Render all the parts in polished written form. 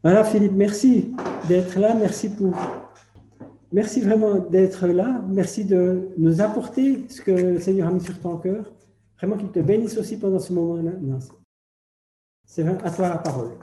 Voilà, Philippe, merci d'être là. Merci vraiment d'être là. Merci de nous apporter ce que le Seigneur a mis sur ton cœur. Vraiment qu'il te bénisse aussi pendant ce moment-là. Non, c'est à toi la parole.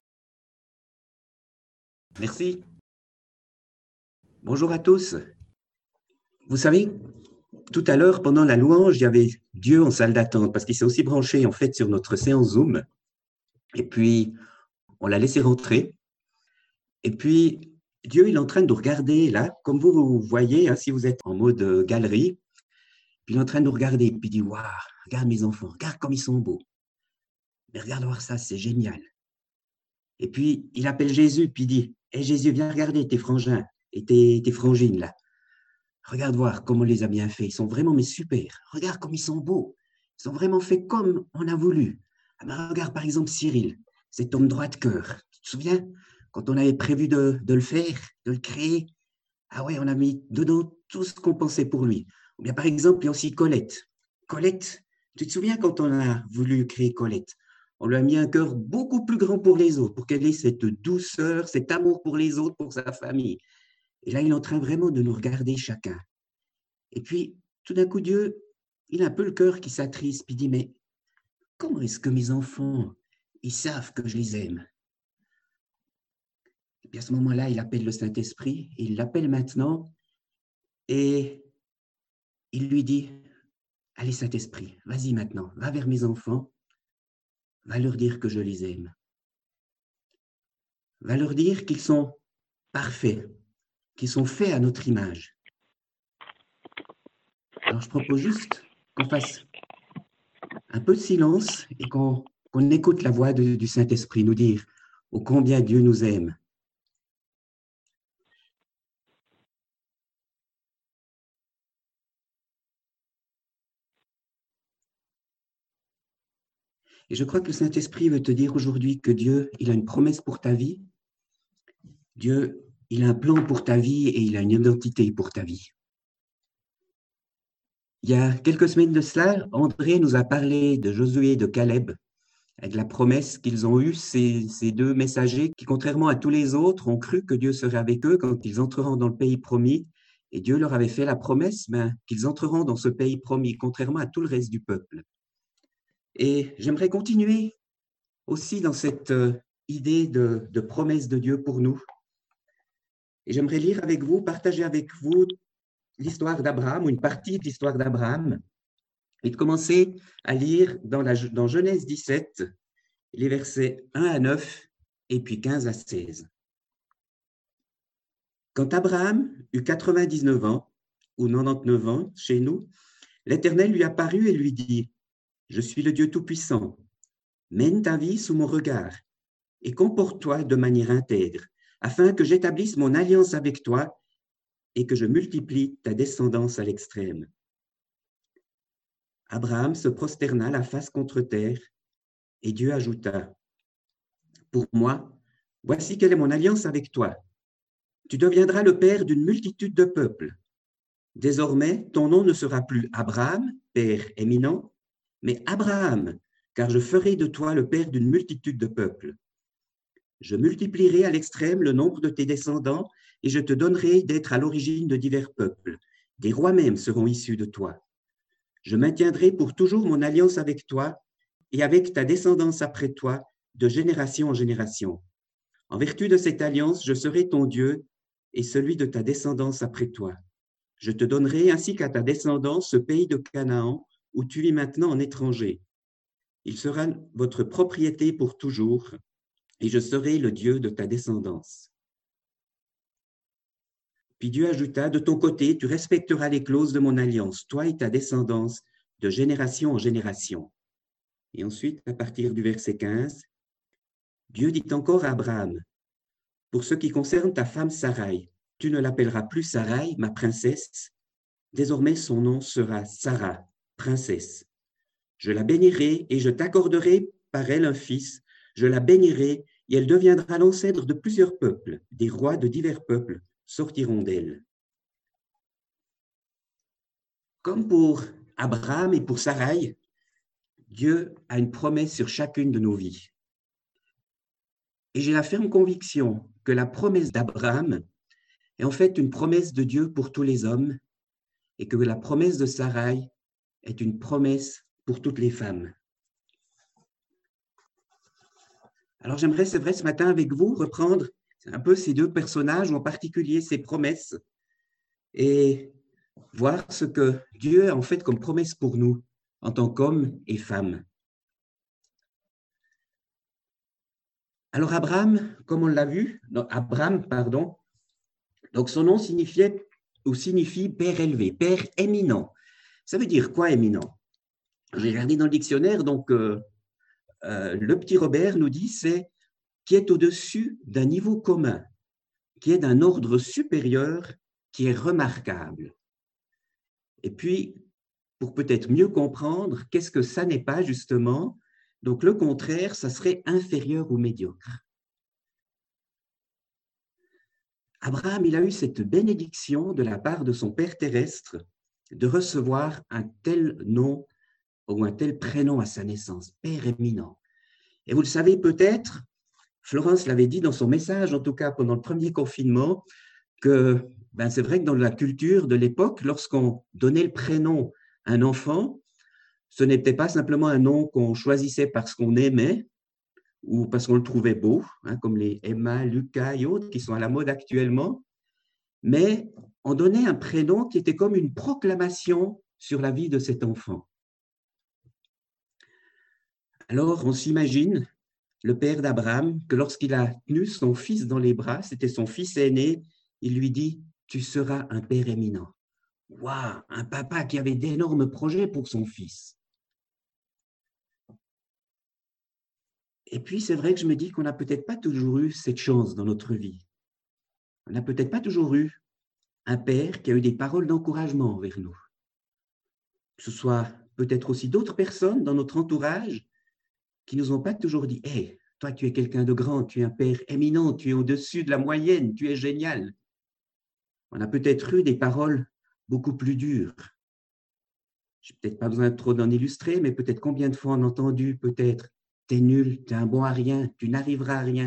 Merci. Bonjour à tous. Vous savez, tout à l'heure, pendant la louange, il y avait Dieu en salle d'attente parce qu'il s'est aussi branché en fait sur notre séance Zoom. Et puis, on l'a laissé rentrer. Et puis, Dieu, il est en train de nous regarder là, comme vous voyez, hein, si vous êtes en mode galerie. Puis il est en train de nous regarder. Puis il dit, waouh, regarde mes enfants, regarde comme ils sont beaux. Mais regarde voir ça, c'est génial. Et puis, il appelle Jésus, puis il dit, hé Jésus, viens regarder tes frangins et tes frangines là. Regarde voir comme on les a bien faits. Ils sont vraiment mais super. Regarde comme ils sont beaux. Ils sont vraiment faits comme on a voulu. Ah ben, regarde par exemple Cyril, cet homme droit de cœur. Tu te souviens quand on avait prévu de le faire, de le créer? Ah ouais, on a mis dedans tout ce qu'on pensait pour lui. Ou bien par exemple, il y a aussi Colette. Colette, tu te souviens quand on a voulu créer Colette? On lui a mis un cœur beaucoup plus grand pour les autres, pour qu'elle ait cette douceur, cet amour pour les autres, pour sa famille. Et là, il est en train vraiment de nous regarder chacun. Et puis, tout d'un coup, Dieu, il a un peu le cœur qui s'attriste, puis il dit, mais comment est-ce que mes enfants, ils savent que je les aime? Et puis à ce moment-là, il appelle le Saint-Esprit, il l'appelle maintenant, et il lui dit, allez Saint-Esprit, vas-y maintenant, va vers mes enfants, va leur dire que je les aime. Va leur dire qu'ils sont parfaits, qu'ils sont faits à notre image. Alors je propose juste qu'on fasse un peu de silence et qu'on écoute la voix du Saint-Esprit nous dire ô combien Dieu nous aime. Et je crois que le Saint-Esprit veut te dire aujourd'hui que Dieu, il a une promesse pour ta vie. Dieu, il a un plan pour ta vie et il a une identité pour ta vie. Il y a quelques semaines de cela, André nous a parlé de Josué et de Caleb, avec la promesse qu'ils ont eue, ces deux messagers qui, contrairement à tous les autres, ont cru que Dieu serait avec eux quand ils entreront dans le pays promis. Et Dieu leur avait fait la promesse qu'ils entreront dans ce pays promis, contrairement à tout le reste du peuple. Et j'aimerais continuer aussi dans cette idée de promesse de Dieu pour nous. Et j'aimerais lire avec vous, partager avec vous l'histoire d'Abraham, ou une partie de l'histoire d'Abraham, et de commencer à lire dans Genèse 17, les versets 1 à 9 et puis 15 à 16. Quand Abraham eut 99 ans, ou 99 ans chez nous, l'Éternel lui apparut et lui dit, je suis le Dieu Tout-Puissant, mène ta vie sous mon regard et comporte-toi de manière intègre, afin que j'établisse mon alliance avec toi et que je multiplie ta descendance à l'extrême. Abraham se prosterna la face contre terre, et Dieu ajouta, pour moi, voici quelle est mon alliance avec toi. Tu deviendras le père d'une multitude de peuples. Désormais, ton nom ne sera plus Abraham, père éminent, mais Abraham, car je ferai de toi le père d'une multitude de peuples. Je multiplierai à l'extrême le nombre de tes descendants et je te donnerai d'être à l'origine de divers peuples. Des rois même seront issus de toi. Je maintiendrai pour toujours mon alliance avec toi et avec ta descendance après toi, de génération en génération. En vertu de cette alliance, je serai ton Dieu et celui de ta descendance après toi. Je te donnerai ainsi qu'à ta descendance ce pays de Canaan où tu vis maintenant en étranger. Il sera votre propriété pour toujours et je serai le Dieu de ta descendance. Puis Dieu ajouta, de ton côté, tu respecteras les clauses de mon alliance, toi et ta descendance, de génération en génération. Et ensuite, à partir du verset 15, Dieu dit encore à Abraham, pour ce qui concerne ta femme Sarai, tu ne l'appelleras plus Sarai, ma princesse, désormais son nom sera Sarah, princesse. Je la bénirai et je t'accorderai par elle un fils, je la bénirai et elle deviendra l'ancêtre de plusieurs peuples, des rois de divers peuples sortiront d'elle. Comme pour Abraham et pour Sarai, Dieu a une promesse sur chacune de nos vies. Et j'ai la ferme conviction que la promesse d'Abraham est en fait une promesse de Dieu pour tous les hommes et que la promesse de Sarai est une promesse pour toutes les femmes. Alors j'aimerais, c'est vrai, ce matin avec vous, reprendre un peu ces deux personnages, en particulier ces promesses, et voir ce que Dieu a en fait comme promesse pour nous en tant qu'hommes et femmes. Alors Abraham, comme on l'a vu, Abraham, pardon, donc son nom signifiait ou signifie père élevé, père éminent. Ça veut dire quoi éminent? J'ai regardé dans le dictionnaire, donc le petit Robert nous dit c'est qui est au-dessus d'un niveau commun, qui est d'un ordre supérieur, qui est remarquable. Et puis, pour peut-être mieux comprendre, qu'est-ce que ça n'est pas justement? Donc le contraire, ça serait inférieur ou médiocre. Abraham, il a eu cette bénédiction de la part de son père terrestre de recevoir un tel nom ou un tel prénom à sa naissance, père éminent. Et vous le savez peut-être, Florence l'avait dit dans son message, en tout cas pendant le premier confinement, que c'est vrai que dans la culture de l'époque, lorsqu'on donnait le prénom à un enfant, ce n'était pas simplement un nom qu'on choisissait parce qu'on aimait ou parce qu'on le trouvait beau, comme les Emma, Lucas et autres qui sont à la mode actuellement, mais on donnait un prénom qui était comme une proclamation sur la vie de cet enfant. Alors, on s'imagine le père d'Abraham que lorsqu'il a tenu son fils dans les bras, c'était son fils aîné, il lui dit « Tu seras un père éminent ». Waouh, un papa qui avait d'énormes projets pour son fils. Et puis, c'est vrai que je me dis qu'on n'a peut-être pas toujours eu cette chance dans notre vie. On n'a peut-être pas toujours eu un père qui a eu des paroles d'encouragement envers nous. Que ce soit peut-être aussi d'autres personnes dans notre entourage qui ne nous ont pas toujours dit « Hey, toi, tu es quelqu'un de grand, tu es un père éminent, tu es au-dessus de la moyenne, tu es génial. » On a peut-être eu des paroles beaucoup plus dures. Je n'ai peut-être pas besoin trop d'en illustrer, mais peut-être combien de fois on a entendu peut-être « T'es nul, t'es un bon à rien, tu n'arriveras à rien. »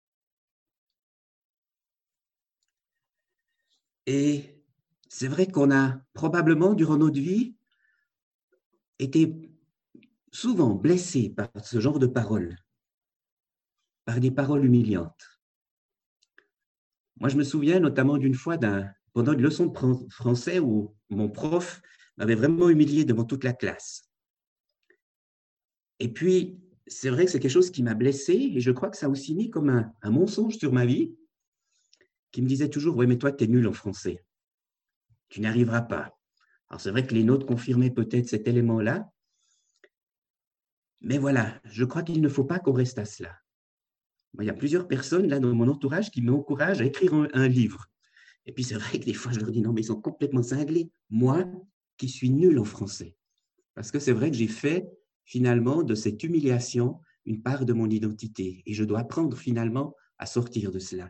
Et c'est vrai qu'on a probablement, durant notre vie, été souvent blessé par ce genre de paroles, par des paroles humiliantes. Moi, je me souviens notamment d'une fois pendant une leçon de français où mon prof m'avait vraiment humilié devant toute la classe. Et puis, c'est vrai que c'est quelque chose qui m'a blessé et je crois que ça a aussi mis comme un mensonge sur ma vie qui me disait toujours « Oui, mais toi, tu es nul en français. Tu n'y arriveras pas. » Alors, c'est vrai que les nôtres confirmaient peut-être cet élément-là. Mais voilà, je crois qu'il ne faut pas qu'on reste à cela. Il y a plusieurs personnes là dans mon entourage qui m'encouragent à écrire un livre. Et puis, c'est vrai que des fois, je leur dis « Non, mais ils sont complètement cinglés. Moi, qui suis nul en français. » Parce que c'est vrai que j'ai fait finalement de cette humiliation une part de mon identité. Et je dois apprendre finalement à sortir de cela.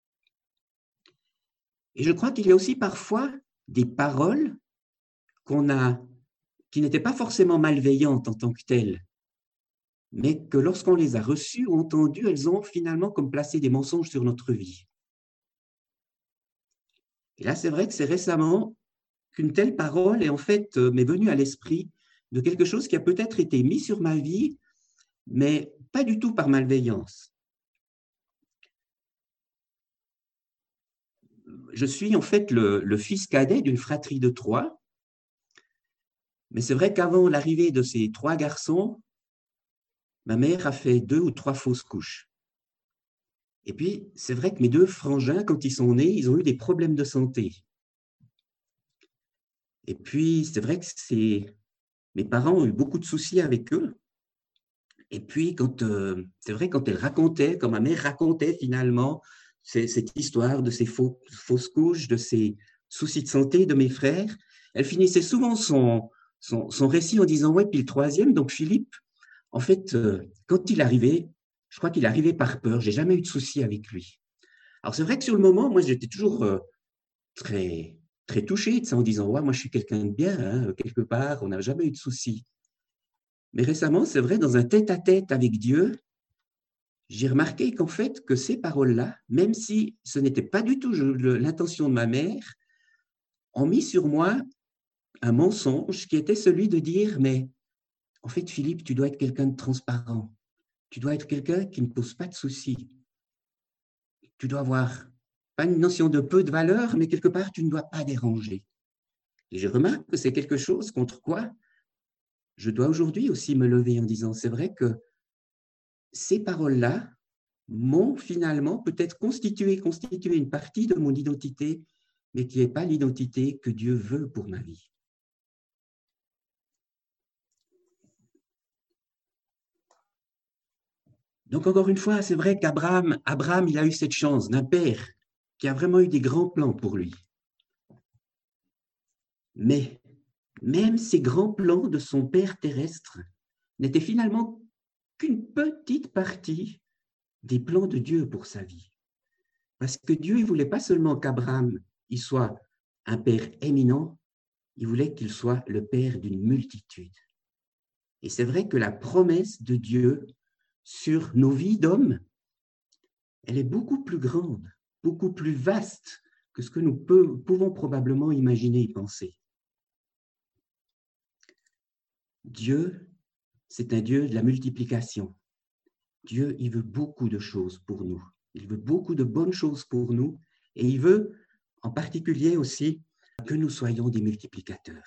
Et je crois qu'il y a aussi parfois des paroles qui n'étaient pas forcément malveillantes en tant que telles, mais que lorsqu'on les a reçues ou entendues, elles ont finalement comme placé des mensonges sur notre vie. Et là, c'est vrai que c'est récemment qu'une telle parole est en fait m'est venue à l'esprit de quelque chose qui a peut-être été mis sur ma vie, mais pas du tout par malveillance. Je suis en fait le fils cadet d'une fratrie de 3, mais c'est vrai qu'avant l'arrivée de ces 3 garçons, ma mère a fait 2 ou 3 fausses couches. Et puis, c'est vrai que mes 2 frangins, quand ils sont nés, ils ont eu des problèmes de santé. Et puis, c'est vrai que mes parents ont eu beaucoup de soucis avec eux. Et puis, c'est vrai, quand elle racontait, quand ma mère racontait finalement cette histoire de ces fausses couches, de ces soucis de santé de mes frères, elle finissait souvent son récit en disant « Ouais, puis le 3e, donc Philippe, en fait, quand il arrivait, je crois qu'il arrivait par peur, j'ai jamais eu de soucis avec lui. » Alors, c'est vrai que sur le moment, moi, j'étais toujours très, très touché de ça, en disant « Ouais, moi, je suis quelqu'un de bien, hein, quelque part, on n'a jamais eu de soucis. » Mais récemment, c'est vrai, dans un tête-à-tête avec Dieu, j'ai remarqué qu'en fait, que ces paroles-là, même si ce n'était pas du tout l'intention de ma mère, ont mis sur moi un mensonge qui était celui de dire, mais en fait, Philippe, tu dois être quelqu'un de transparent. Tu dois être quelqu'un qui ne pose pas de soucis. Tu dois avoir pas une notion de peu de valeur, mais quelque part, tu ne dois pas déranger. Et je remarque que c'est quelque chose contre quoi je dois aujourd'hui aussi me lever en disant, c'est vrai que ces paroles-là m'ont finalement peut-être constitué une partie de mon identité, mais qui n'est pas l'identité que Dieu veut pour ma vie. Donc encore une fois, c'est vrai qu'Abraham, il a eu cette chance d'un père qui a vraiment eu des grands plans pour lui. Mais même ces grands plans de son père terrestre n'étaient finalement qu'une petite partie des plans de Dieu pour sa vie. Parce que Dieu ne voulait pas seulement qu'Abraham il soit un père éminent, il voulait qu'il soit le père d'une multitude. Et c'est vrai que la promesse de Dieu sur nos vies d'hommes, elle est beaucoup plus grande, beaucoup plus vaste que ce que nous pouvons probablement imaginer et penser. Dieu, c'est un Dieu de la multiplication. Dieu, il veut beaucoup de choses pour nous. Il veut beaucoup de bonnes choses pour nous et il veut en particulier aussi que nous soyons des multiplicateurs.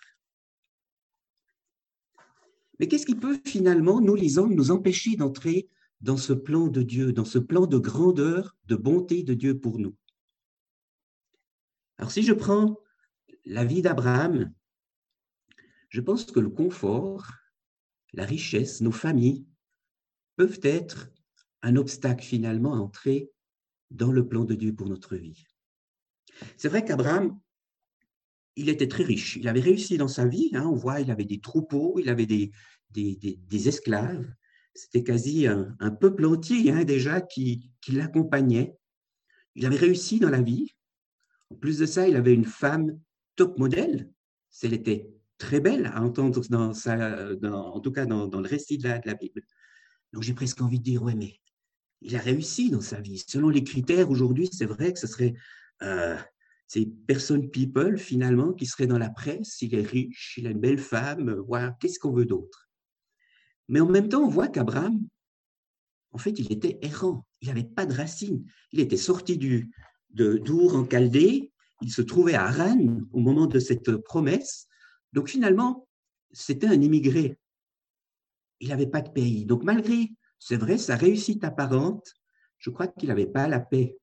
Mais qu'est-ce qui peut finalement, nous les hommes, nous empêcher d'entrer dans ce plan de Dieu, dans ce plan de grandeur, de bonté de Dieu pour nous? Alors si je prends la vie d'Abraham, je pense que le confort, la richesse, nos familles peuvent être un obstacle finalement à entrer dans le plan de Dieu pour notre vie. C'est vrai qu'Abraham, il était très riche. Il avait réussi dans sa vie. On voit, il avait des troupeaux, il avait des esclaves. C'était quasi un peuple entier déjà qui l'accompagnait. Il avait réussi dans la vie. En plus de ça, il avait une femme top modèle. Elle était très belle à entendre en tout cas dans le récit de la Bible. Donc j'ai presque envie de dire, ouais, mais il a réussi dans sa vie. Selon les critères aujourd'hui, c'est vrai que ce serait ces person people finalement qui seraient dans la presse. Il est riche, il a une belle femme, voilà, qu'est-ce qu'on veut d'autre? Mais en même temps, on voit qu'Abraham, en fait, il était errant. Il n'avait pas de racines. Il était sorti d'Our en Chaldée. Il se trouvait à Haran au moment de cette promesse. Donc finalement, c'était un immigré. Il n'avait pas de pays. Donc malgré, c'est vrai, sa réussite apparente, je crois qu'il n'avait pas la paix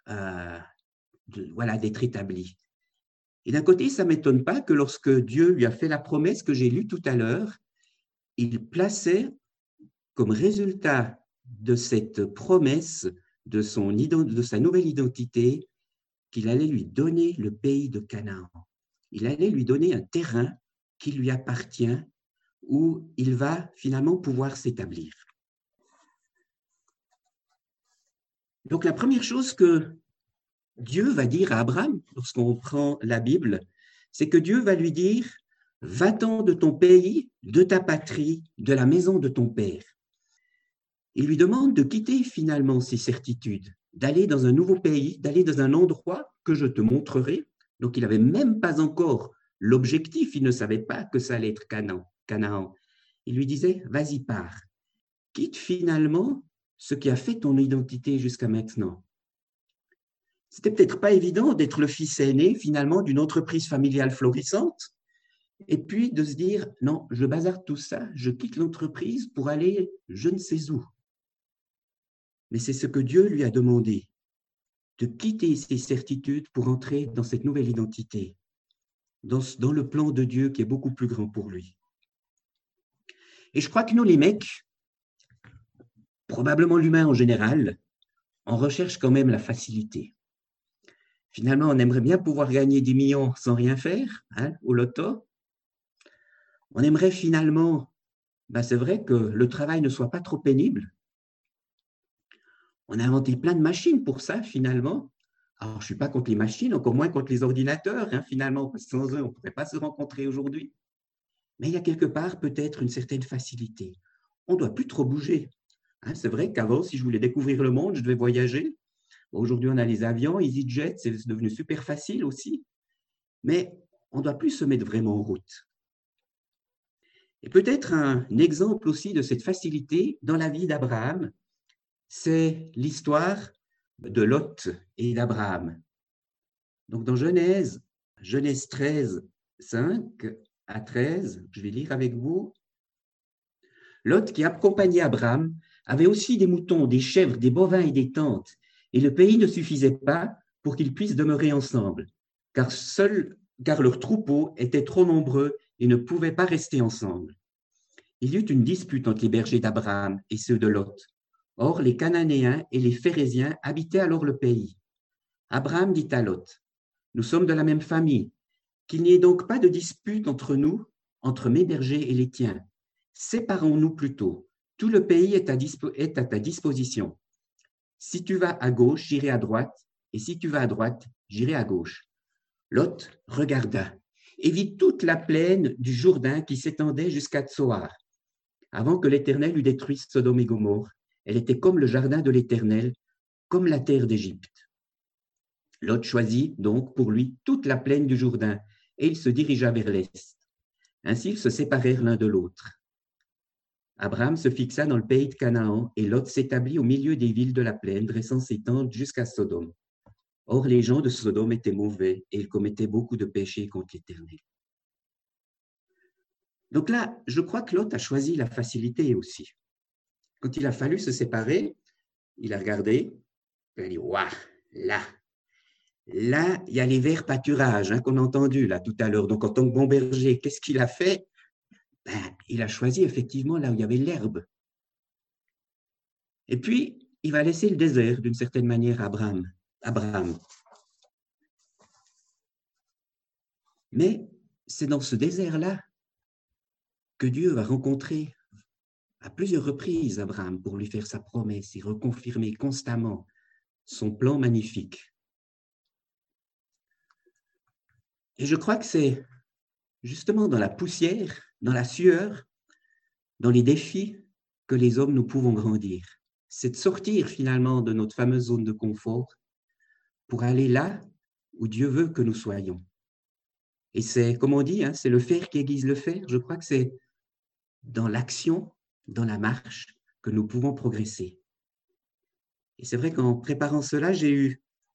d'être établi. Et d'un côté, ça ne m'étonne pas que lorsque Dieu lui a fait la promesse que j'ai lue tout à l'heure, il plaçait comme résultat de cette promesse, de sa nouvelle identité, qu'il allait lui donner le pays de Canaan. Il allait lui donner un terrain qui lui appartient, où il va finalement pouvoir s'établir. Donc la première chose que Dieu va dire à Abraham, lorsqu'on prend la Bible, c'est que Dieu va lui dire « Va-t'en de ton pays, de ta patrie, de la maison de ton père ». Il lui demande de quitter finalement ses certitudes, d'aller dans un nouveau pays, d'aller dans un endroit que je te montrerai. Donc il n'avait même pas encore l'objectif, il ne savait pas que ça allait être Canaan. Il lui disait « Vas-y, pars, quitte finalement ce qui a fait ton identité jusqu'à maintenant ». C'était peut-être pas évident d'être le fils aîné finalement d'une entreprise familiale florissante et puis de se dire non, je bazarde tout ça, je quitte l'entreprise pour aller je ne sais où. Mais c'est ce que Dieu lui a demandé, de quitter ses certitudes pour entrer dans cette nouvelle identité, dans le plan de Dieu qui est beaucoup plus grand pour lui. Et je crois que nous les mecs, probablement l'humain en général, on recherche quand même la facilité. Finalement, on aimerait bien pouvoir gagner 10 millions sans rien faire, au loto. On aimerait finalement, c'est vrai que le travail ne soit pas trop pénible. On a inventé plein de machines pour ça, finalement. Alors, je ne suis pas contre les machines, encore moins contre les ordinateurs, finalement, parce que sans eux, on ne pourrait pas se rencontrer aujourd'hui. Mais il y a quelque part peut-être une certaine facilité. On ne doit plus trop bouger. Hein, c'est vrai qu'avant, si je voulais découvrir le monde, je devais voyager. Aujourd'hui, on a les avions, EasyJet, c'est devenu super facile aussi. Mais on ne doit plus se mettre vraiment en route. Et peut-être un exemple aussi de cette facilité dans la vie d'Abraham, c'est l'histoire de Lot et d'Abraham. Donc dans Genèse 13, 5 à 13, je vais lire avec vous. Lot, qui accompagnait Abraham, avait aussi des moutons, des chèvres, des bovins et des tentes, et le pays ne suffisait pas pour qu'ils puissent demeurer ensemble, car leurs troupeaux étaient trop nombreux et ne pouvaient pas rester ensemble. Il y eut une dispute entre les bergers d'Abraham et ceux de Lot. Or, les Cananéens et les Phéréziens habitaient alors le pays. Abraham dit à Lot, « Nous sommes de la même famille, qu'il n'y ait donc pas de dispute entre nous, entre mes bergers et les tiens. Séparons-nous plutôt. Tout le pays est à ta disposition. Si tu vas à gauche, j'irai à droite, et si tu vas à droite, j'irai à gauche. » Lot regarda et vit toute la plaine du Jourdain qui s'étendait jusqu'à Tsoar. Avant que l'Éternel eût détruit Sodome et Gomorrhe, elle était comme le jardin de l'Éternel, comme la terre d'Égypte. Lot choisit donc pour lui toute la plaine du Jourdain, et il se dirigea vers l'est. Ainsi, ils se séparèrent l'un de l'autre. Abraham se fixa dans le pays de Canaan, et Lot s'établit au milieu des villes de la plaine, dressant ses tentes jusqu'à Sodome. Or, les gens de Sodome étaient mauvais, et ils commettaient beaucoup de péchés contre l'Éternel. Donc là, je crois que Lot a choisi la facilité aussi. Quand il a fallu se séparer, il a regardé, il a dit, waouh, là, il y a les verts pâturages qu'on a entendus là tout à l'heure. Donc, en tant que bon berger, qu'est-ce qu'il a fait? Il a choisi effectivement là où il y avait l'herbe. Et puis, il va laisser le désert d'une certaine manière à Abraham. Mais c'est dans ce désert-là que Dieu va rencontrer à plusieurs reprises Abraham pour lui faire sa promesse et reconfirmer constamment son plan magnifique. Et je crois que c'est justement dans la poussière, dans la sueur, dans les défis que les hommes nous pouvons grandir. C'est de sortir finalement de notre fameuse zone de confort pour aller là où Dieu veut que nous soyons. Et c'est, comme on dit, c'est le faire qui aiguise le faire. Je crois que c'est dans l'action, dans la marche, que nous pouvons progresser. Et c'est vrai qu'en préparant cela, il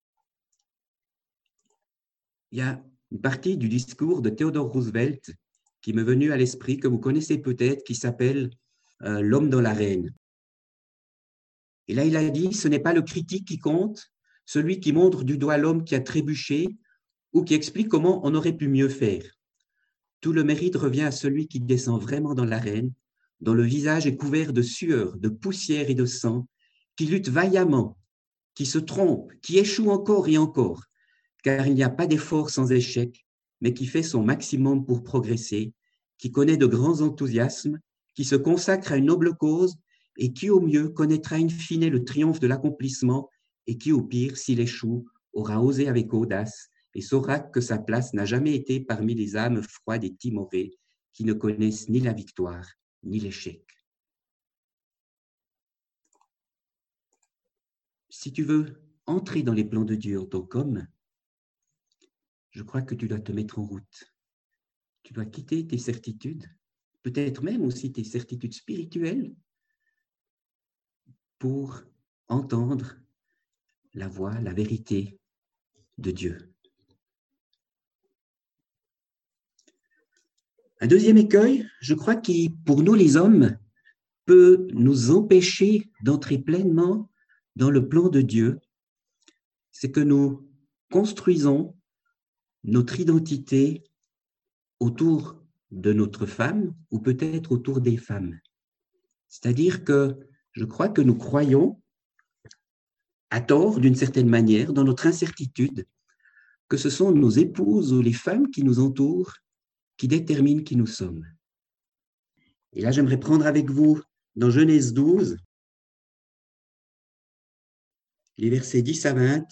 y a une partie du discours de Theodore Roosevelt qui m'est venue à l'esprit, que vous connaissez peut-être, qui s'appelle « L'homme dans l'arène ». Et là, il a dit, ce n'est pas le critique qui compte, celui qui montre du doigt l'homme qui a trébuché ou qui explique comment on aurait pu mieux faire. Tout le mérite revient à celui qui descend vraiment dans l'arène, dont le visage est couvert de sueur, de poussière et de sang, qui lutte vaillamment, qui se trompe, qui échoue encore et encore, car il n'y a pas d'effort sans échec, mais qui fait son maximum pour progresser, qui connaît de grands enthousiasmes, qui se consacre à une noble cause et qui, au mieux, connaîtra in fine le triomphe de l'accomplissement et qui, au pire, s'il échoue, aura osé avec audace et saura que sa place n'a jamais été parmi les âmes froides et timorées qui ne connaissent ni la victoire ni l'échec. Si tu veux entrer dans les plans de Dieu en tant qu'homme, je crois que tu dois te mettre en route. Tu dois quitter tes certitudes, peut-être même aussi tes certitudes spirituelles, pour entendre la voix, la vérité de Dieu. Un deuxième écueil, je crois, qui, pour nous les hommes, peut nous empêcher d'entrer pleinement dans le plan de Dieu, c'est que nous construisons notre identité autour de notre femme ou peut-être autour des femmes. C'est-à-dire que je crois que nous croyons, à tort d'une certaine manière, dans notre incertitude, que ce sont nos épouses ou les femmes qui nous entourent qui déterminent qui nous sommes. Et là, j'aimerais prendre avec vous dans Genèse 12, les versets 10 à 20,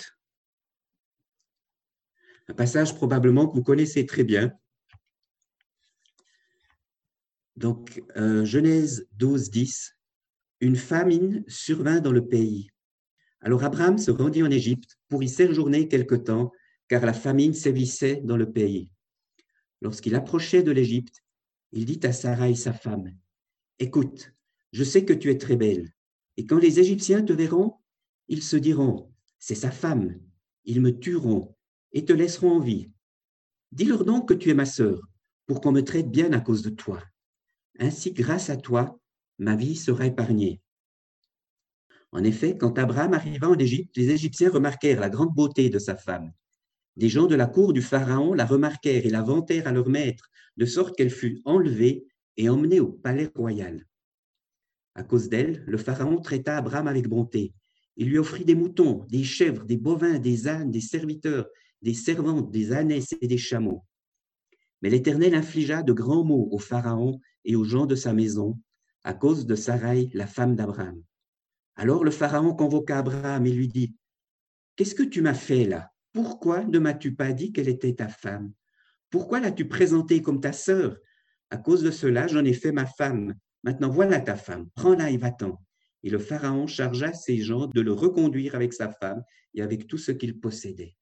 un passage probablement que vous connaissez très bien. Donc, Genèse 12, 10. une famine survint dans le pays. Alors Abraham se rendit en Égypte pour y séjourner quelque temps, car la famine sévissait dans le pays. Lorsqu'il approchait de l'Égypte, il dit à Sarai, sa femme, « Écoute, je sais que tu es très belle, et quand les Égyptiens te verront, ils se diront, c'est sa femme, ils me tueront et te laisseront en vie. Dis-leur donc que tu es ma sœur, pour qu'on me traite bien à cause de toi. Ainsi, grâce à toi, ma vie sera épargnée. » En effet, quand Abraham arriva en Égypte, les Égyptiens remarquèrent la grande beauté de sa femme. Des gens de la cour du Pharaon la remarquèrent et la vantèrent à leur maître, de sorte qu'elle fut enlevée et emmenée au palais royal. À cause d'elle, le Pharaon traita Abraham avec bonté. Il lui offrit des moutons, des chèvres, des bovins, des ânes, des serviteurs, des servantes, des ânesses et des chameaux. Mais l'Éternel infligea de grands maux au Pharaon et aux gens de sa maison, à cause de Sarai, la femme d'Abraham. Alors le Pharaon convoqua Abraham et lui dit, « Qu'est-ce que tu m'as fait là? Pourquoi ne m'as-tu pas dit qu'elle était ta femme? Pourquoi l'as-tu présentée comme ta sœur? À cause de cela, j'en ai fait ma femme. Maintenant, voilà ta femme. Prends-la et va-t'en. » Et le Pharaon chargea ses gens de le reconduire avec sa femme et avec tout ce qu'il possédait.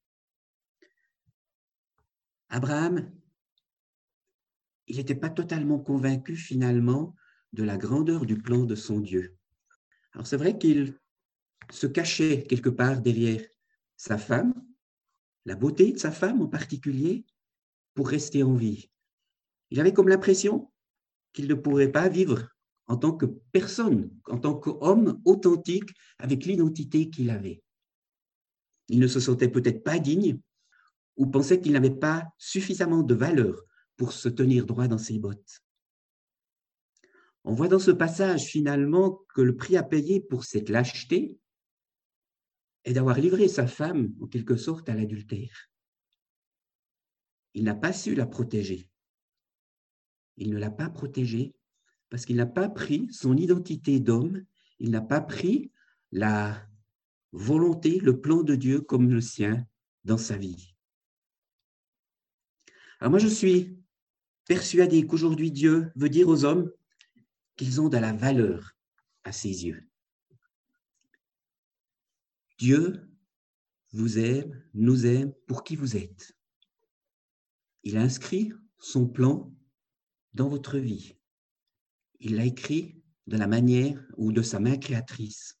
Abraham, il n'était pas totalement convaincu finalement de la grandeur du plan de son Dieu. Alors c'est vrai qu'il se cachait quelque part derrière sa femme, la beauté de sa femme en particulier, pour rester en vie. Il avait comme l'impression qu'il ne pourrait pas vivre en tant que personne, en tant qu'homme authentique avec l'identité qu'il avait. Il ne se sentait peut-être pas digne ou pensait qu'il n'avait pas suffisamment de valeur pour se tenir droit dans ses bottes. On voit dans ce passage finalement que le prix à payer pour cette lâcheté est d'avoir livré sa femme en quelque sorte à l'adultère. Il n'a pas su la protéger. Il ne l'a pas protégée parce qu'il n'a pas pris son identité d'homme, il n'a pas pris la volonté, le plan de Dieu comme le sien dans sa vie. Alors moi, je suis persuadé qu'aujourd'hui, Dieu veut dire aux hommes qu'ils ont de la valeur à ses yeux. Dieu vous aime, nous aime pour qui vous êtes. Il a inscrit son plan dans votre vie. Il l'a écrit de la manière ou de sa main créatrice.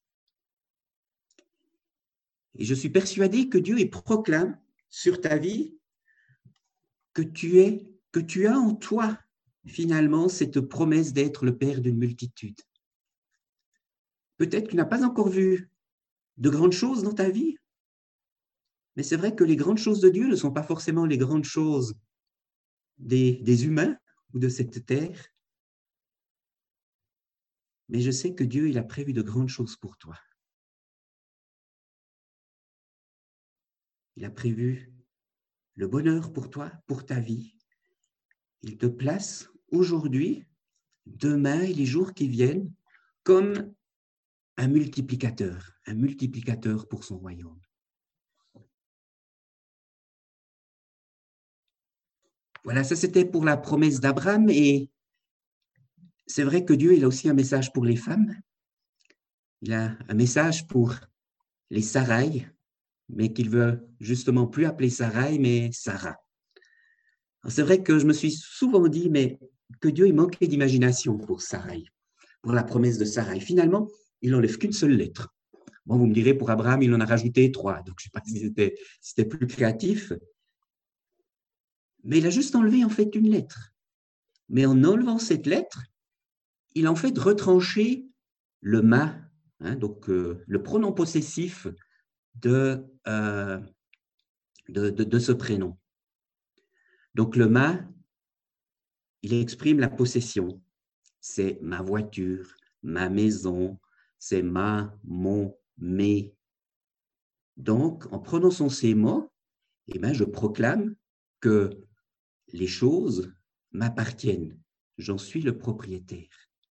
Et je suis persuadé que Dieu proclame sur ta vie que tu as en toi finalement cette promesse d'être le père d'une multitude. Peut-être que tu n'as pas encore vu de grandes choses dans ta vie, mais c'est vrai que les grandes choses de Dieu ne sont pas forcément les grandes choses des humains ou de cette terre. Mais je sais que Dieu, il a prévu de grandes choses pour toi. Il a prévu le bonheur pour toi, pour ta vie. Il te place aujourd'hui, demain et les jours qui viennent comme un multiplicateur pour son royaume. Voilà, ça c'était pour la promesse d'Abraham et c'est vrai que Dieu, il a aussi un message pour les femmes. Il a un message pour les Sarai, mais qu'il veut justement plus appeler Sarai, mais Sarah. C'est vrai que je me suis souvent dit, mais que Dieu, il manquait d'imagination pour Sarai, pour la promesse de Sarai. Finalement, il n'enlève qu'une seule lettre. Bon, vous me direz, pour Abraham, il en a rajouté 3, donc je ne sais pas si c'était plus créatif. Mais il a juste enlevé en fait une lettre. Mais en enlevant cette lettre, il a en fait retranché le ma, donc le pronom possessif de ce prénom. Donc le ma, il exprime la possession. C'est ma voiture, ma maison, c'est ma, mon, mes. Donc, en prononçant ces mots, eh bien, je proclame que les choses m'appartiennent. J'en suis le propriétaire.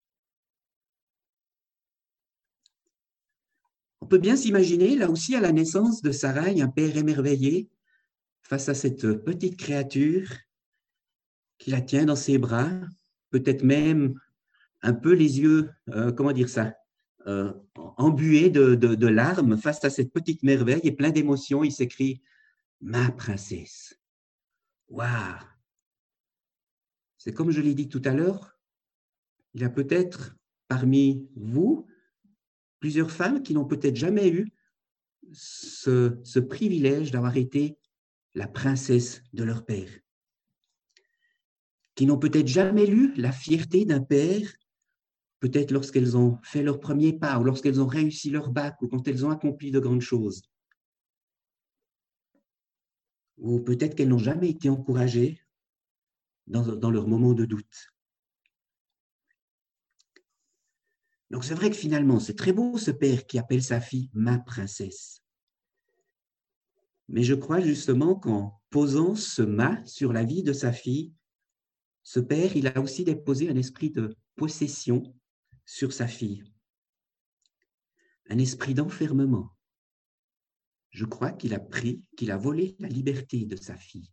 On peut bien s'imaginer, là aussi, à la naissance de Sarai, un père émerveillé face à cette petite créature qui la tient dans ses bras, peut-être même un peu les yeux, embué de larmes face à cette petite merveille et plein d'émotions. Il s'écrie « Ma princesse ». Waouh! C'est comme je l'ai dit tout à l'heure, il y a peut-être parmi vous plusieurs femmes qui n'ont peut-être jamais eu ce privilège d'avoir été la princesse de leur père, qui n'ont peut-être jamais eu la fierté d'un père, peut-être lorsqu'elles ont fait leur premier pas ou lorsqu'elles ont réussi leur bac ou quand elles ont accompli de grandes choses. Ou peut-être qu'elles n'ont jamais été encouragées dans leurs moments de doute. Donc c'est vrai que finalement, c'est très beau ce père qui appelle sa fille « ma princesse ». Mais je crois justement qu'en posant ce « ma » sur la vie de sa fille, ce père, il a aussi déposé un esprit de possession sur sa fille, un esprit d'enfermement. Je crois qu'il a volé la liberté de sa fille.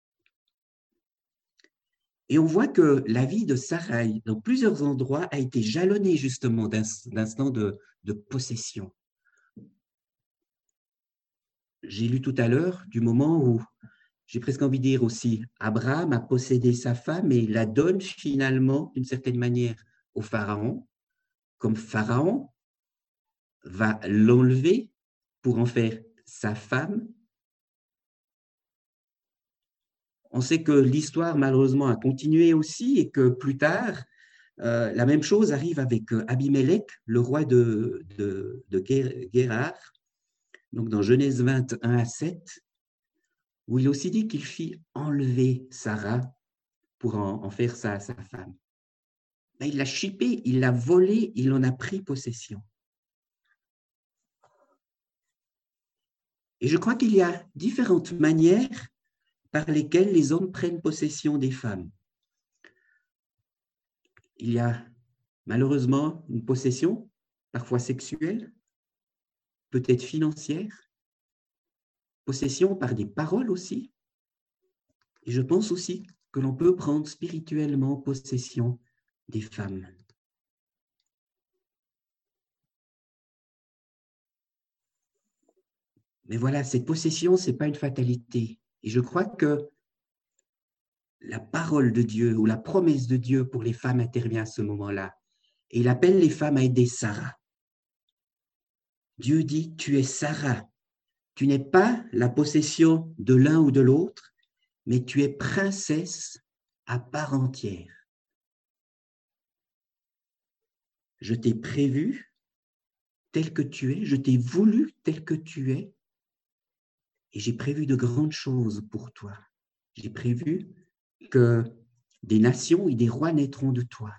Et on voit que la vie de Sarai, dans plusieurs endroits, a été jalonnée justement d'instants de possession. J'ai lu tout à l'heure du moment où, j'ai presque envie de dire aussi, Abraham a possédé sa femme et la donne finalement, d'une certaine manière, au Pharaon, comme Pharaon va l'enlever pour en faire sa femme. On sait que l'histoire, malheureusement, a continué aussi et que plus tard, la même chose arrive avec Abimelech, le roi de Guérar, donc dans Genèse 21 à 7, où il est aussi dit qu'il fit enlever Sarah pour en faire sa femme. Ben, il l'a chippée, il l'a volée, il en a pris possession. Et je crois qu'il y a différentes manières par lesquelles les hommes prennent possession des femmes. Il y a malheureusement une possession, parfois sexuelle, peut-être financière, possession par des paroles aussi. Et je pense aussi que l'on peut prendre spirituellement possession des femmes. Mais voilà, cette possession, ce n'est pas une fatalité. Et je crois que la parole de Dieu ou la promesse de Dieu pour les femmes intervient à ce moment-là. Et il appelle les femmes à aider Sarah. Dieu dit, tu es Sarah. Tu n'es pas la possession de l'un ou de l'autre, mais tu es princesse à part entière. Je t'ai prévu tel que tu es, je t'ai voulu tel que tu es, et j'ai prévu de grandes choses pour toi. J'ai prévu que des nations et des rois naîtront de toi.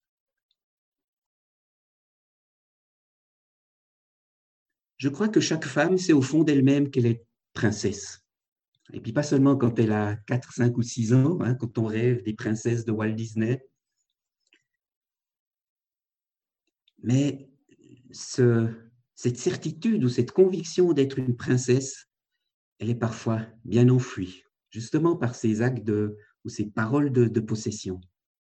Je crois que chaque femme sait au fond d'elle-même qu'elle est princesse. Et puis pas seulement quand elle a 4, 5 ou 6 ans, quand on rêve des princesses de Walt Disney, mais cette certitude ou cette conviction d'être une princesse, elle est parfois bien enfouie, justement par ces actes ou ces paroles de possession.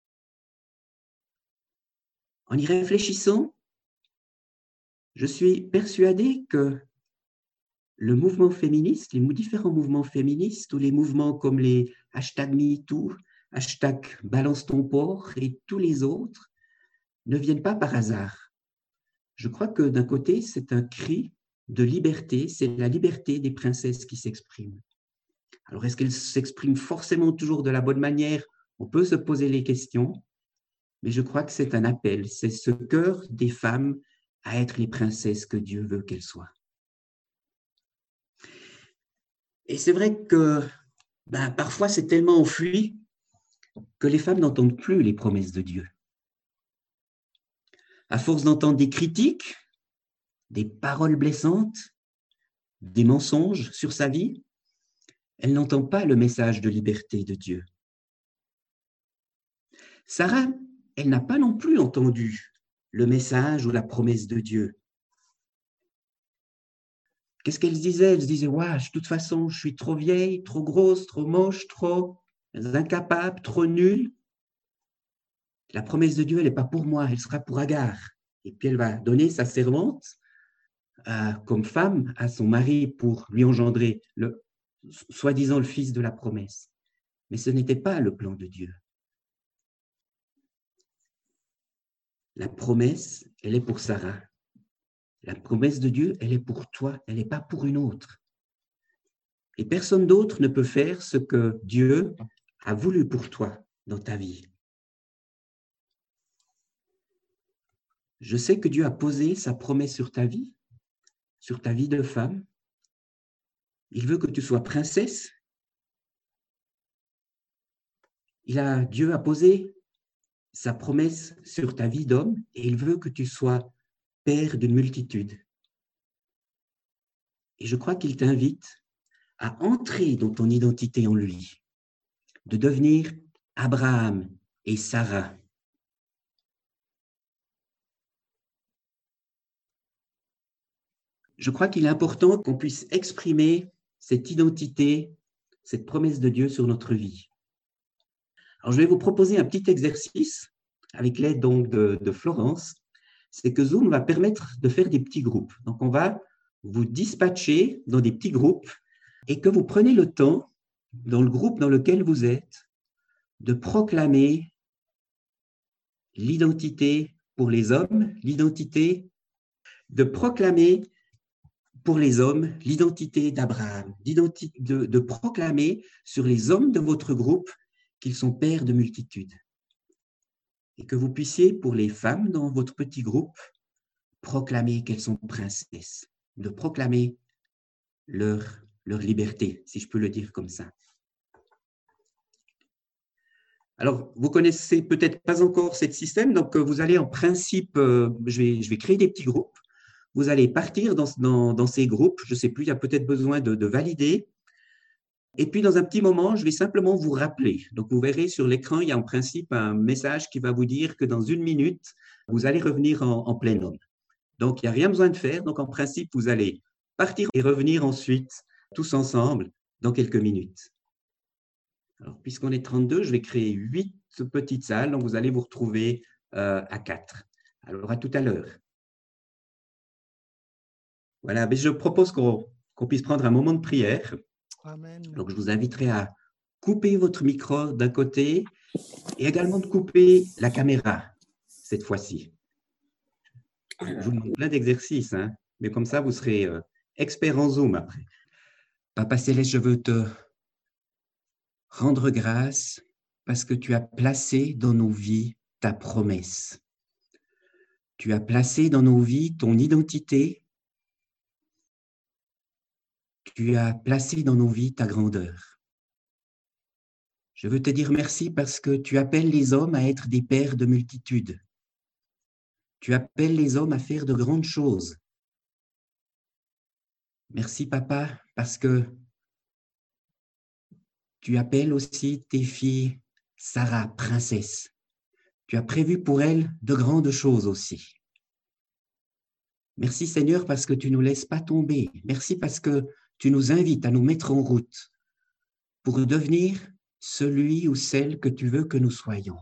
En y réfléchissant, je suis persuadé que le mouvement féministe, les différents mouvements féministes, ou les mouvements comme les #MeToo, #Balance ton porc et tous les autres, ne viennent pas par hasard. Je crois que d'un côté, c'est un cri de liberté, c'est la liberté des princesses qui s'expriment. Alors, est-ce qu'elles s'expriment forcément toujours de la bonne manière? On peut se poser les questions, mais je crois que c'est un appel, c'est ce cœur des femmes à être les princesses que Dieu veut qu'elles soient. Et c'est vrai que parfois c'est tellement enfoui que les femmes n'entendent plus les promesses de Dieu. À force d'entendre des critiques, des paroles blessantes, des mensonges sur sa vie, elles n'entendent pas le message de liberté de Dieu. Sarah, elle n'a pas non plus entendu le message ou la promesse de Dieu. Qu'est-ce qu'elle se disait? Elle se disait, ouais, de toute façon, je suis trop vieille, trop grosse, trop moche, trop incapable, trop nulle. La promesse de Dieu, elle n'est pas pour moi, elle sera pour Agar. Et puis elle va donner sa servante comme femme à son mari pour lui engendrer soi-disant le fils de la promesse. Mais ce n'était pas le plan de Dieu. La promesse, elle est pour Sarah. La promesse de Dieu, elle est pour toi, elle n'est pas pour une autre. Et personne d'autre ne peut faire ce que Dieu a voulu pour toi dans ta vie. Je sais que Dieu a posé sa promesse sur ta vie de femme. Il veut que tu sois princesse. Dieu a posé sa promesse sur ta vie d'homme et il veut que tu sois père d'une multitude. Et je crois qu'il t'invite à entrer dans ton identité en lui, de devenir Abraham et Sarah. Je crois qu'il est important qu'on puisse exprimer cette identité, cette promesse de Dieu sur notre vie. Alors, je vais vous proposer un petit exercice avec l'aide donc de Florence. C'est que Zoom va permettre de faire des petits groupes. Donc, on va vous dispatcher dans des petits groupes et que vous prenez le temps, dans le groupe dans lequel vous êtes, de proclamer l'identité pour les hommes, de proclamer pour les hommes l'identité d'Abraham, de proclamer sur les hommes de votre groupe qu'ils sont pères de multitudes. Et que vous puissiez, pour les femmes dans votre petit groupe, proclamer qu'elles sont princesses, de proclamer leur liberté, si je peux le dire comme ça. Alors, vous connaissez peut-être pas encore ce système, donc vous allez en principe, je vais créer des petits groupes. Vous allez partir dans ces groupes, je ne sais plus, il y a peut-être besoin de valider. Et puis, dans un petit moment, je vais simplement vous rappeler. Donc, vous verrez sur l'écran, il y a en principe un message qui va vous dire que dans 1 minute, vous allez revenir en plein homme. Donc, il n'y a rien besoin de faire. Donc, en principe, vous allez partir et revenir ensuite tous ensemble dans quelques minutes. Alors, puisqu'on est 32, je vais créer 8 petites salles. Donc, vous allez vous retrouver à 4. Alors, à tout à l'heure. Voilà, mais je propose qu'on puisse prendre un moment de prière. Amen. Donc, je vous inviterai à couper votre micro d'un côté et également de couper la caméra cette fois-ci. Je vous demande plein d'exercices, hein, mais comme ça, vous serez expert en Zoom après. Papa Céleste, je veux te rendre grâce parce que tu as placé dans nos vies ta promesse. Tu as placé dans nos vies ton identité. Tu as placé dans nos vies ta grandeur. Je veux te dire merci parce que tu appelles les hommes à être des pères de multitudes. Tu appelles les hommes à faire de grandes choses. Merci, Papa, parce que tu appelles aussi tes filles Sarah, princesse. Tu as prévu pour elles de grandes choses aussi. Merci, Seigneur, parce que tu ne nous laisses pas tomber. Merci parce que tu nous invites à nous mettre en route pour devenir celui ou celle que tu veux que nous soyons.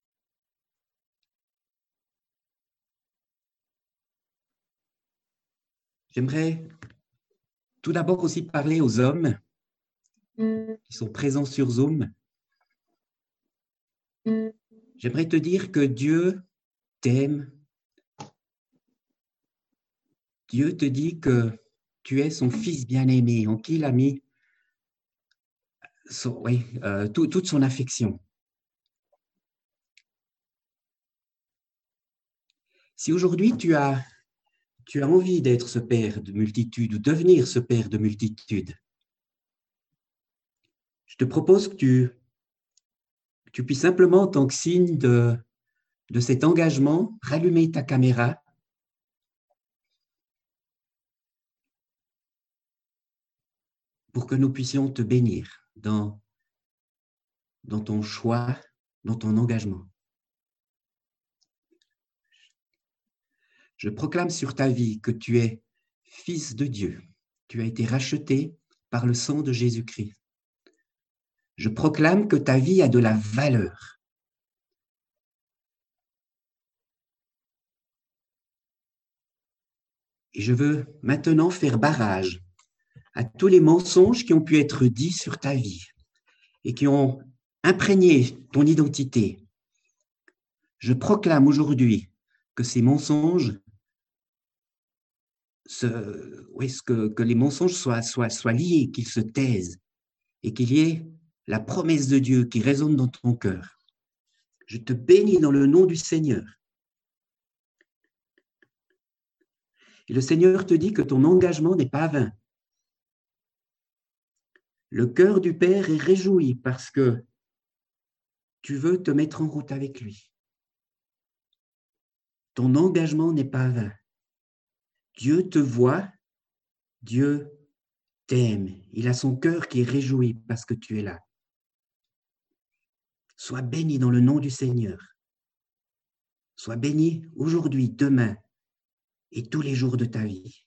J'aimerais tout d'abord aussi parler aux hommes qui sont présents sur Zoom. J'aimerais te dire que Dieu t'aime. Dieu te dit que tu es son fils bien-aimé, en qui il a mis toute son affection. Si aujourd'hui tu as envie d'être ce père de multitude ou devenir ce père de multitude, je te propose que tu puisses simplement, en tant que signe de cet engagement, rallumer ta caméra pour que nous puissions te bénir dans ton choix, dans ton engagement. Je proclame sur ta vie que tu es fils de Dieu. Tu as été racheté par le sang de Jésus-Christ. Je proclame que ta vie a de la valeur. Et je veux maintenant faire barrage à tous les mensonges qui ont pu être dits sur ta vie et qui ont imprégné ton identité. Je proclame aujourd'hui que ces mensonges, que les mensonges soient liés, qu'ils se taisent et qu'il y ait la promesse de Dieu qui résonne dans ton cœur. Je te bénis dans le nom du Seigneur. Et le Seigneur te dit que ton engagement n'est pas vain. Le cœur du Père est réjoui parce que tu veux te mettre en route avec lui. Ton engagement n'est pas vain. Dieu te voit, Dieu t'aime. Il a son cœur qui est réjoui parce que tu es là. Sois béni dans le nom du Seigneur. Sois béni aujourd'hui, demain et tous les jours de ta vie.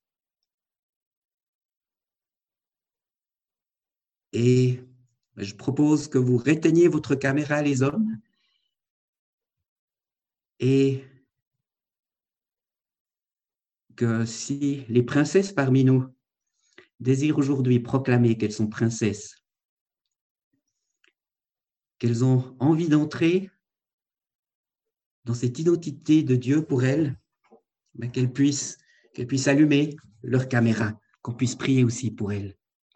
Et je propose que vous réteigniez votre caméra, les hommes, et que si les princesses parmi nous désirent aujourd'hui proclamer qu'elles sont princesses, qu'elles ont envie d'entrer dans cette identité de Dieu pour elles, qu'elles puissent allumer leur caméra, qu'on puisse prier aussi pour elles.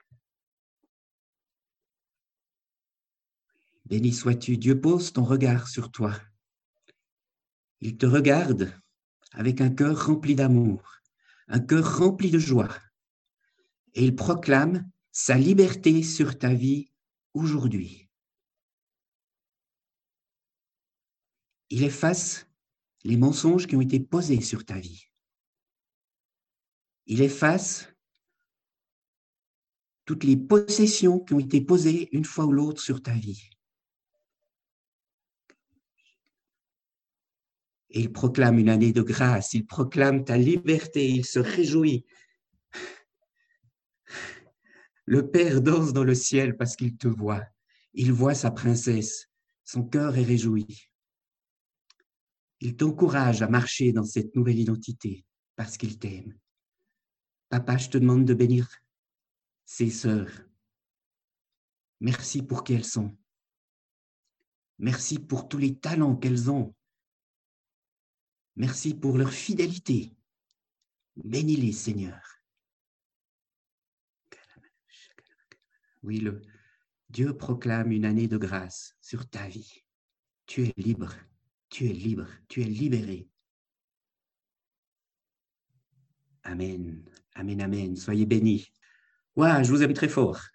Béni sois-tu, Dieu pose ton regard sur toi. Il te regarde avec un cœur rempli d'amour, un cœur rempli de joie, et il proclame sa liberté sur ta vie aujourd'hui. Il efface les mensonges qui ont été posés sur ta vie. Il efface toutes les possessions qui ont été posées une fois ou l'autre sur ta vie. Et il proclame une année de grâce, il proclame ta liberté, il se réjouit. Le Père danse dans le ciel parce qu'il te voit. Il voit sa princesse, son cœur est réjoui. Il t'encourage à marcher dans cette nouvelle identité parce qu'il t'aime. Papa, je te demande de bénir ces sœurs. Merci pour qui elles sont. Merci pour tous les talents qu'elles ont. Merci pour leur fidélité. Bénis-les, Seigneur. Oui, Dieu proclame une année de grâce sur ta vie. Tu es libre, tu es libre, tu es libéré. Amen, amen, amen. Soyez bénis. Ouah, je vous aime très fort.